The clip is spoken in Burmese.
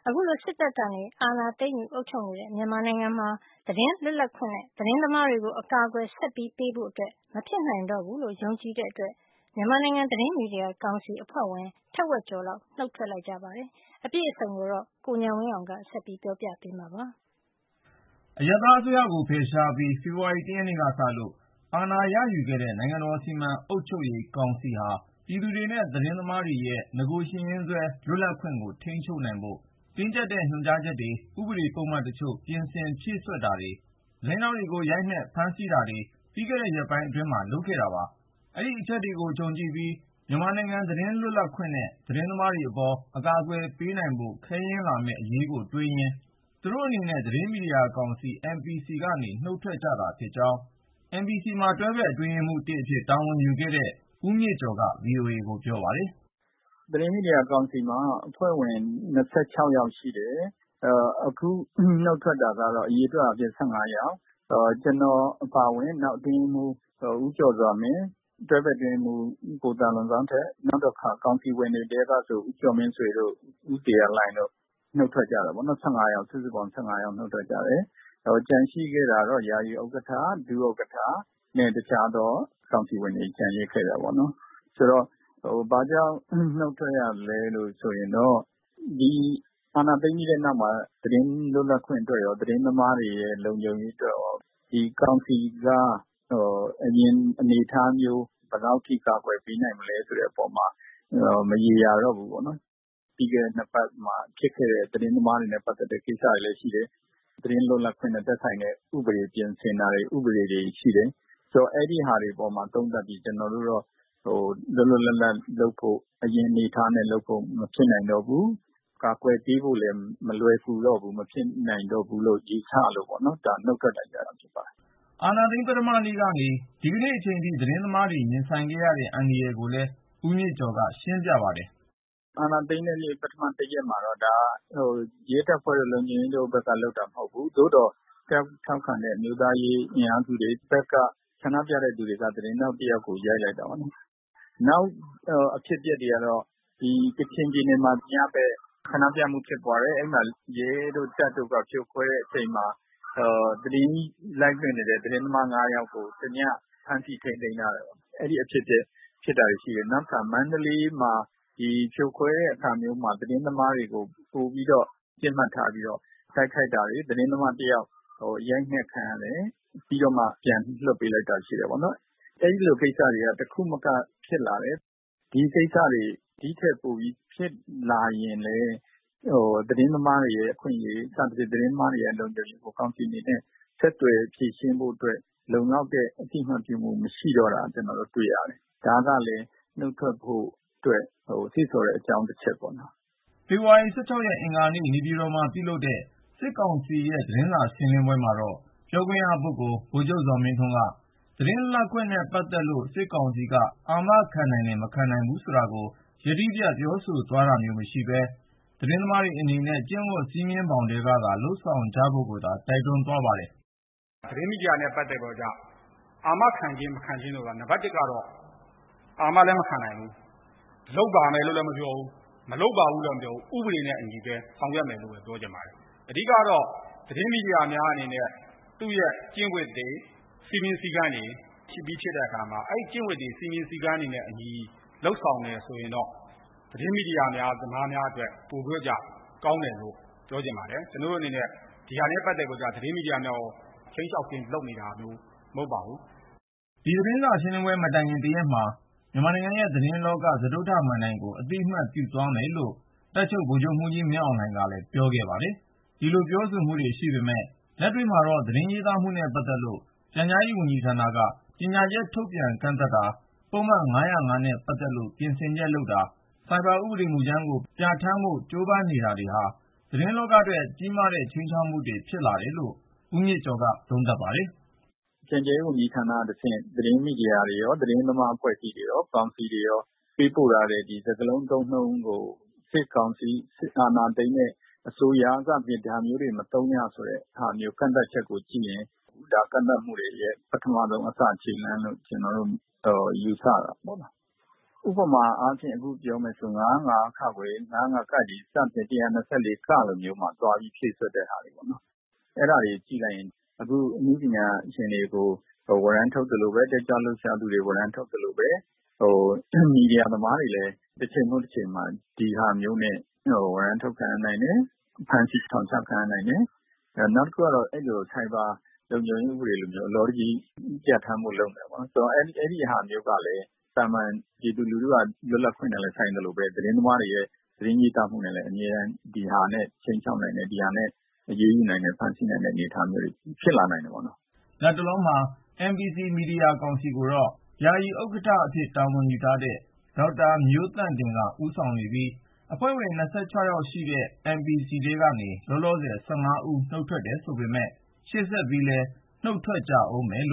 အခုလိုစစ်တပ်ကနေအာဏာသိမ်းယူအုပ်ချုပ်နေတဲ့မြန်မာနိုင်ငံမှာသတင်းလွတ်လပ်ခွင့်နဲ့သတင်းသမားတွေကိုအကာအကွယ်ဆက်ပြီးပေးဖို့အတွက်မဖြစ်နိုင်တော့ဘူးလို့ယုံကြည်တဲ့အတွက်မြန်မာနိုင်ငံသတင်းမီဒီယာကောင်စီအဖွဲ့ဝင်ထက်ဝက်ကျော်လောက်နှုတ်ထွက်လိုက်ကြပါတယ်။အပြည့်အစုံကိုတော့ကိုဉာဏ်ဝင်းအောင်ကဆက်ပြီးပြောပြပေးမှာပါ။အရပ်သားအစိုးရကိုဖယ်ရှားပြီးဖေဖေါ်ဝါရီ ၁ ရက်နေ့ကစလို့အာဏာရယူခဲ့တဲ့နိုင်ငံတော်စီမံအုပ်ချုပ်ရေးကောင်စီဟာပြည်သူတွေနဲ့သတင်းသမားတွေရဲ့ငကိုရှင်ရင်းစွဲလွတ်လပ်ခွင့်ကိုထိန်းချုပ်နိုင်ဖို့တင်းကျပ်တဲ့ညွှန်ကြားချက်တွေဥပဒေပုဒ်မတချို့ပြင်ဆင်ဖြည့်စွက်တာတွေသတင်းထောက်တွေကိုရိုက်နှက်ဖမ်းဆီးတာတွေပြီးခဲ့တဲ့ရက်ပိုင်းအတွင်းမှာလုပ်ခဲ့တာပါ။အဲဒီအချက်တွေကိုခြုံကြည့်ပြီးမြန်မာနိုင်ငံသတင်းလွတ်လပ်ခွင့်နဲ့သတင်းသမားတွေအပေါ်အကာအကွယ်ပေးနိုင်ဖို့ခဲယဉ်းလာမယ့်အရေးကိုတွေးရင်းသူတို့အနေနဲ့သတင်းမီဒီယာကောင်စီ MPC ကနေနှုတ်ထွက်ကြတာဖြစ်ကြောင်း MPC မှာတွဲဘက်အတွင်းရေးမှူး အဖြစ်တာဝန်ယူခဲ့တဲ့ဦးမြင့်ကျော်က VOA ကိုပြောပါတယ်။သတင်းမီဒီယာကောင်စီမှာအဖွဲ့ဝင်26ယောက်ရှိတယ်။အခုနှုတ်ထွက်တာကတော့အရေအတွက်အပြင်15ယောက်။ကျွန်တော်အပါအဝင်နောက်အတွင်းရေးမှူးဦးကျော်စွာမင်းတွဲဘက်အတွင်းရေးမှူးကိုသာလွန်ကောင်းထက်နောက်တစ်ခါကောင်စီဝင်တွေတဲကဆိုဦးကျော်မင်းဆွေတို့ဦးတေရလိုင်းတို့နှုတ်ထွက်ကြတာပေါ့နော်15ယောက်စုစုပေါင်း15ယောက်နှုတ်ထွက်ကြတယ်။ကြံရှိခဲ့တာတော့ယာယီဥက္ကဋ္ဌဒုဥက္ကဋ္ဌနဲ့တခြားသောကောင်စီဝင်တွေကြံရစ်ခဲ့တာပေါ့နော်။ဆိုတော့ဘာကြောင့်နှုတ်ထွက်ရလဲလို့ဆိုရင်တော့ဒီအာဏာသိမ်းပြီးတဲ့နောက်မှာသတင်းလွတ်လပ်ခွင့်အတွက်ရောသတင်းသမားတွေရဲ့လုံခြုံရေးအတွက်ရောဒီကောင်စီကအရင်အနေအထားမျိုးဘယ်လောက်ထိကာကွယ်ပေးနိုင်မလဲဆိုတဲ့အပေါ်မှာမရေရာတော့ဘူးပေါ့နော်။ပြီးခဲ့တဲ့နှစ်ပတ်မှာဖြစ်ခဲ့တဲ့သတင်းသမားတွေနဲ့ပတ်သက်တဲ့ကိစ္စတွေလည်းရှိတယ်။သတင်းလွတ်လပ်ခွင့်နဲ့သက်ဆိုင်တဲ့ဥပဒေပြင်ဆင်တာတွေဥပဒေတွေရှိတယ်။ဆိုတော့အဲ့ဒီဟာတွေပေါ်မှာသုံးသပ်ပြီးကျွန်တော်တို့တော့လွတ်လွတ်လပ်လပ်လုပ်ဖို့အရင်အနေအထားနဲ့လုပ်ဖို့မဖြစ်နိုင်တော့ဘူး။ကာကွယ်ပေးဖို့လည်းမလွယ်ကူတော့ဘူးမဖြစ်နိုင်တော့ဘူးလို့ယူဆလို့ပေါ့နော်ဒါနှုတ်ထွက်လိုက်ကြတာဖြစ်ပါတယ်။အာဏာသိမ်းပထမနေ့ကနေဒီကနေ့အချိန်ထိသတင်းသမားတွေရင်ဆိုင်ခဲ့ရတဲ့အန္တရာယ်ကိုလည်းဦးမြင့်ကျော်ကရှင်းပြပါတယ်။အာဏာသိမ်းတဲ့နေ့ပထမတစ်ရက်မှာတော့ဒါရဲတပ်ဖွဲ့လုံခြုံရေးတို့ဘက်ကလုပ်တာမဟုတ်ဘူး။သို့တော့ထောက်ခံတဲ့အမျိုးသားရေးအင်အားစုတွေဘက်ကဆန္ဒပြတဲ့သူတွေကသတင်းထောက်တယောက်ကိုရိုက်လိုက်တာပေါ့နော်။နောက်အဖြစ်အပျက်တွေကတော့ဒီကချင်ပြည်နယ်မှာညဘက်ဆန္ဒပြမှုဖြစ်ပွားတယ်။အဲ့မှာရဲတို့တပ်တို့ကဖြိုခွဲတဲ့အချိန်မှာသတင်းလိုက်လွှင့်နေတဲ့သတင်းသမား9ယောက်ကိုတညဖမ်းဆီးထိန်းသိမ်းထားတယ်ပေါ့။အဲ့ဒီအဖြစ်အပျက်ဖြစ်တာရှိတယ်။နောက်တစ်ခါမန္တလေးမှာဒီဖြိုခွဲတဲ့အခါမျိုးမှာသတင်းသမားတွေကိုပို့ပြီးတော့ပြစ်မှတ်ထားပြီးတော့တိုက်ခိုက်တာတွေသတင်းသမားတယောက်ရိုက်နှက်ခံရတယ်ပြီးတော့မှပြန်လွှတ်ပေးလိုက်တာရှိတယ်ပေါ့နော်။အဲဒီလိုကိစ္စတွေကတစ်ခုမကဖြစ်လာတယ်။ဒီကိစ္စတွေဒီထက်ပိုပြီးဖြစ်လာရင်လည်းသတင်းသမားတွေရဲ့အခွင့်အရေးစသဖြင့်သတင်းသမားတွေရဲ့လုံခြုံရေးကိုကောင်စီအနေနဲ့ဆက်သွယ်ဖြည့်ရှင်းဖို့အတွက်လုံလောက်တဲ့အသိမှတ်ပြုမှုမရှိတော့တာကျွန်တော်တို့တွေ့ရတယ်။ဒါကလည်းနှုတ်ထွက်ဖို့အတွက်သိဆိုတဲ့အကြောင်းတစ်ချက်ပေါ့နော်။ဖေဖေါ်ဝါရီ ရက်အင်္ဂါနေ့နေပြည်တော်မှာပြုလုပ်တဲ့စစ်ကောင်စီရဲ့သတင်းစာရှင်းလင်းပွဲမှာတော့ပြောခွင့်ရပုဂ္ဂိုလ်ဗိုလ်ချုပ်ဇော်မင်းထွန်းကသတင်းလွတ်လပ်ခွင့်နဲ့ပတ်သက်လို့စစ်ကောင်စီကအာမခံနိုင်တယ်မခံနိုင်ဘူးဆိုတာကိုယတိပြတ်ပြောဆိုသွားတာမျိုးမရှိပဲသတင်းသမားတွေအနေနဲ့ကျင့်ဝတ်စည်းမျဉ်းဘောင်ထဲကသာလုပ်ဆောင်ကြဖို့ကိုသာတိုက်တွန်းသွားပါတယ်။သတင်းမီဒီယာနဲ့ပတ်သက်တော့အာမခံခြင်းမခံခြင်းတို့ကနံပါတ်1ကတော့အာမလည်းမခံနိုင်ဘူး။လုပ်ပါမယ်လို့လည်းမပြောဘူး။မလုပ်ပါဘူးလို့မပြောဘူး။ဥပဒေနဲ့အညီပဲဆောင်ရွက်မယ်လို့ပဲပြောချင်ပါတယ်။အဓိကတော့သတင်းမီဒီယာများအနေနဲ့သူ့ရဲ့ကျင့်ဝတ်တွေစည်းမျဉ်းစည်းကမ်းတွေရှိပြီးဖြစ်တဲ့အခါမှာအဲ့ကျင့်ဝတ်တွေစည်းမျဉ်းစည်းကမ်းတွေနဲ့အညီလှုပ်ဆောင်နေဆိုရင်တော့သတင်းမီဒီယာများသမားများအတွက်ပို့ကြကောင်းတယ်လို့ပြောချင်ပါတယ်။ကျွန်တော်တို့အနေနဲ့ဒီဟာနဲ့ပတ်သက်လို့သတင်းမီဒီယာများကိုချိန်လျှောက်ခြင်းလုပ်နေတာမျိုးမဟုတ်ပါဘူး။ဒီသတင်းစာရှင်းလင်းပွဲမတိုင်ခင်တရက်မှာမြန်မာနိုင်ငံရဲ့သတင်းလောကစတုတ္ထမဏ္ဍိုင်ကိုအတိအမှတ်ပြုသွားမယ်လို့တပ်ချုပ်ဗိုလ်ချုပ်မှူးကြီးမင်းအောင်လှိုင်ကလည်းပြောခဲ့ပါတယ်။ဒီလိုပြောဆိုမှုတွေရှိပေမဲ့လက်တွေ့မှာတော့သတင်းရေးသားမှုနဲ့ပတ်သက်လို့ပြန်ကြားရေးဝန်ကြီးဌာနကကြေညာချက်ထုတ်ပြန်ကန့်သတ်တာပုဒ်မ505နဲ့ပတ်သက်လို့ပြင်ဆင်ချက်လုပ်တာဆိုင်ဘာဥပဒေမူကြမ်းကိုပြဋ္ဌာန်းဖို့ကြိုးပမ်းနေတာတွေဟာသတင်းလောကအတွက်ကြီးမားတဲ့ခြိမ်းခြောက်မှုတွေဖြစ်လာတယ်လို့ဦးမြင့်ကျော်ကသုံးသပ်ပါတယ်။ပြန်ကြားရေးဝန်ကြီးဌာနတစ်ဆင့်သတင်းမီဒီယာတွေရောသတင်းသမားအဖွဲ့အစည်းတွေရောကောင်စီတွေရောပေးပို့လာတဲ့ဒီစကားလုံးသုံးနှုန်းကိုစစ်ကောင်စီစစ်အာဏာသိမ်းတဲ့အစိုးရကပြည်ဒါမျိုးတွေမသုံးရဆိုတဲ့ဟာမျိုးကန့်သတ်ချက်ကိုကြည့်ရင်ဒါကန့်သတ်မှုတွေရဲ့ပထမဆုံးအစခြေလှမ်းလို့ကျွန်တော်တို့ယူဆတာပေါ့နော်ဥပမာအားဖြင့်အခုပြောမယ်ဆို905 ခခွေ905ကကြီးစတဲ့124ကလိုမျိုးမှာသွားပြီးဖြည့်ဆွတ်တဲ့ဟာတွေပေါ့နော်အဲ့ဒါတွေကြည့်လိုက်ရင်အခုအမှုပညာရှင်တွေကိုဝရမ်းထုတ်တယ်လို့ပဲတက်ကြွလှုပ်ရှားသူတွေဝရမ်းထုတ်တယ်လို့ပဲမီဒီယာသမားတွေလည်းတစ်ချိန်မဟုတ်တစ်ချိန်မှာဒီဟာမျိုးနဲ့ဝရမ်းထုတ်ခံနိုင်တယ်ဖန်ဆီးထောင်ချခံနိုင်တယ်နောက်တစ်ခုကတော့အဲ့လို cyber လုံခြုံရေးဥပဒေလိုမျိုးအလောတကြီးပြဋ္ဌာန်းမှုလုပ်တယ်ပေါ့နော်ဆိုတော့အဲ့ဒီဟာမျိုးကလည်းသာမန်ပြည်သူလူထုကလွတ်လပ်ခွင့်နဲ့လည်းဆိုင်တယ်လို့ပဲသတင်းသမားတွေရဲ့သတင်းရေးသားမှုနဲ့လည်းအများဒီဟာနဲ့ချိန်ချောက်နိုင်တယ်ဒီဟာနဲ့အရေးယူနိုင်တယ်ဖန်ဆီးနိုင်တဲ့အနေအထားမျိုးတွေဖြစ်လာနိုင်တယ်ပေါ့နော်။လက်တလုံးမှာ MBC မီဒီယာကောင်စီကိုတော့ယာယီဥက္ကဋ္ဌအဖြစ်တာဝန်ယူထားတဲ့ဒေါက်တာမျိုးသန့်တင်ကဦးဆောင်နေပြီးအဖွဲ့ဝင်26ယောက်ရှိတဲ့ MBC ထဲကနေလောလောဆယ်15ဦးနုတ်ထွက်တယ်ဆိုပေမဲ့ရှေ့ဆက်ပြီးလည်းနုတ်ထွက်ကြဦးမယ်